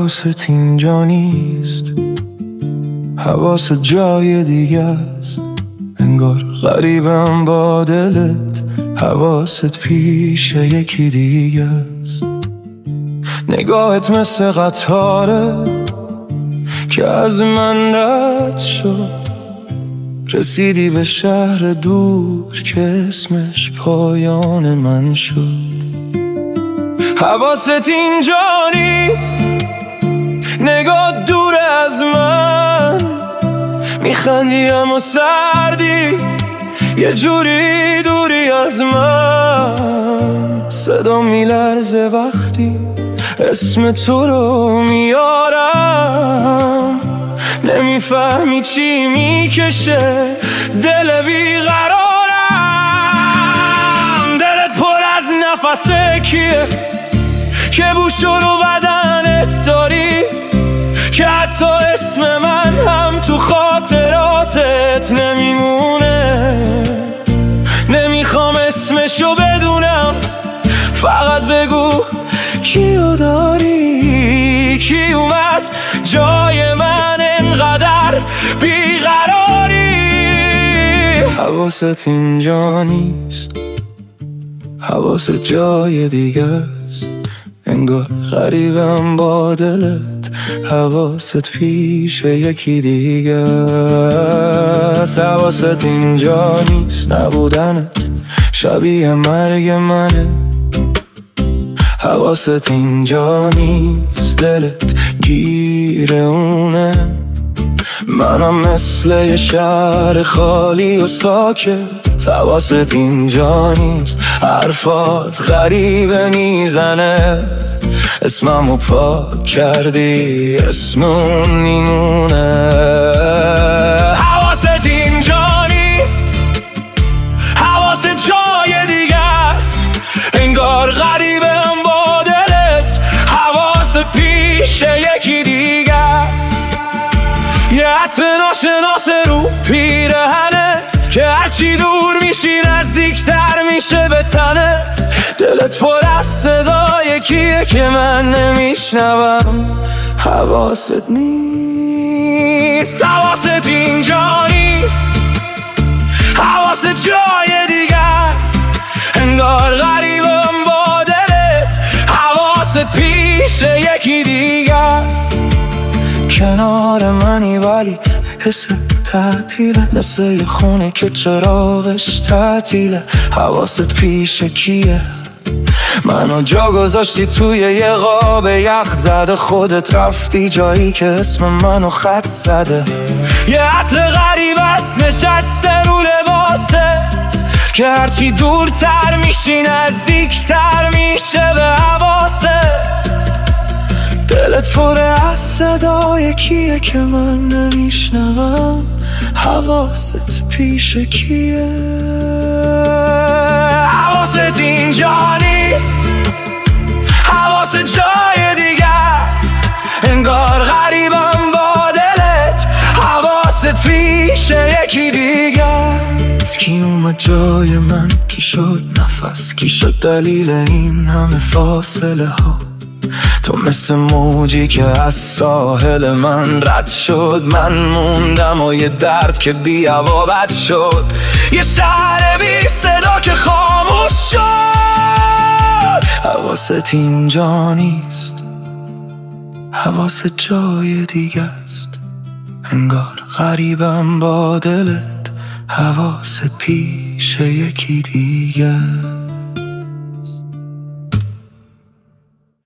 حواست اینجا نیست، حواست جای دیگه است. انگار غریبم با دلت، حواست پیش یکی دیگه است. نگاهت مثل قطاره که از من رد شد، رسیدی به شهر دور که اسمش پایان من شد. حواست اینجا نیست، نگاه دور از من، میخندی اما سردی، یه جوری دوری از من. صدا میلرزه وقتی اسم تو رو میارم، نمیفهمی چی میکشه دل بیقرارم. دلت پر از نفسه کیه که بوشو رو بدنت داری، که حتی اسم من هم تو خاطراتت نمیمونه. نمیخوام اسمشو بدونم، فقط بگو کیو داری، کی اومد جای من انقدر بیقراری. حواست اینجا نیست، حواست جای دیگه است. انگار غریبم با دلت، حواست پیش یکی دیگه است. حواست اینجا نیست، نبودنت شبیه مرگ منه. حواست اینجا نیست، دلت گیر اونه. منم مثل یه شهر خالی و ساکت. حواست اینجا نیست، حرفات غریبه میزنه. اسممو پاک کردی، اسمون میمونه. حواست اینجا نیست، حواست جای دیگه است. انگار غریبم با دلت، حواست پیش یکی دیگه است. یه عطر ناشناس رو پیرهنت که هرچی دور میشی نزدیکتر میشه به تنت. دلت پر از صدای کیه که من نمیشنوم. حواست نیست، حواست اینجا نیست، حواست جای دیگه است. انگار غریبم با دلت، حواست پیش یکی دیگه است. کنار منی ولی حس تعطیله، مثل یه خونه که چراغش تعطیله. حواست پیش کیه؟ منو جا گذاشتی توی یه قاب یخ زده، خودت رفتی جایی که اسم منو خط زده. یه عطر غریب است نشسته رو لباست که هرچی دورتر میشی نزدیکتر میشه به حواست. دلت پر از صدای کیه که من نمیشنوم. حواست پیش کیه؟ حواست اینجا نیست، حواست جای دیگه است. انگار غریبم با دلت، حواست پیش یکی دیگه است. کی اومد جای من، کی شد نفس، کی شد دلیل این همه فاصله ها. تو مثل موجی که از ساحل من رد شد، من موندم و یه درد که بی هوا بد شد. یه شهر بی صدا که خاموش شد. حواست اینجا نیست، حواست جای دیگه است. انگار غریبم با دلت، حواست پیش یکی دیگه.